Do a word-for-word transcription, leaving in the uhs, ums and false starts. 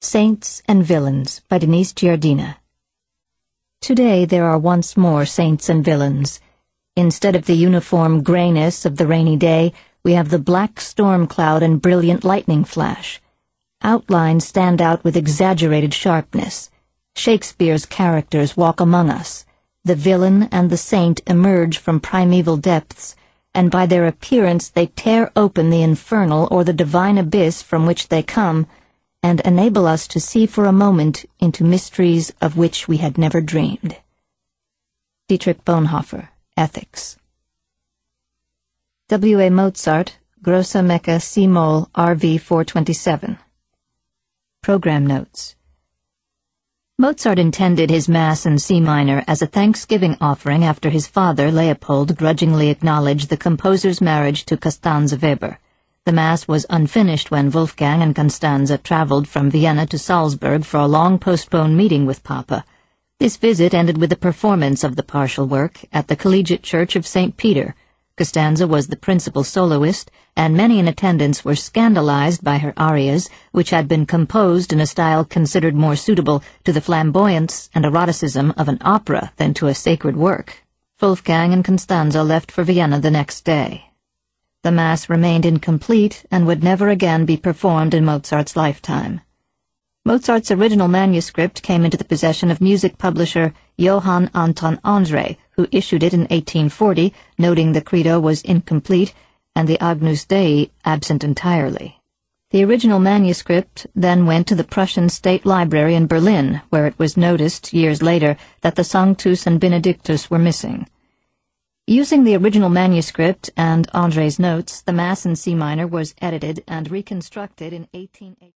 Saints and Villains by Denise Giardina. Today there are once more saints and villains. Instead of the uniform grayness of the rainy day, we have the black storm cloud and brilliant lightning flash. Outlines stand out with exaggerated sharpness. Shakespeare's characters walk among us. The villain and the saint emerge from primeval depths, and by their appearance they tear open the infernal or the divine abyss from which they come, and enable us to see for a moment into mysteries of which we had never dreamed. Dietrich Bonhoeffer, Ethics. W. A. Mozart, Grosse Mecca C-Moll R V four twenty-seven. Program Notes. Mozart intended his Mass in C minor as a thanksgiving offering after his father, Leopold, grudgingly acknowledged the composer's marriage to Constanze Weber. The Mass was unfinished when Wolfgang and Constanze traveled from Vienna to Salzburg for a long postponed meeting with Papa. This visit ended with the performance of the partial work at the Collegiate Church of Saint Peter. Constanze was the principal soloist, and many in attendance were scandalized by her arias, which had been composed in a style considered more suitable to the flamboyance and eroticism of an opera than to a sacred work. Wolfgang and Constanze left for Vienna the next day. The Mass remained incomplete and would never again be performed in Mozart's lifetime. Mozart's original manuscript came into the possession of music publisher Johann Anton Andre, who issued it in eighteen forty, noting the Credo was incomplete and the Agnus Dei absent entirely. The original manuscript then went to the Prussian State Library in Berlin, where it was noticed years later that the Sanctus and Benedictus were missing. Using the original manuscript and Andre's notes, the Mass in C minor was edited and reconstructed in eighteen eighty.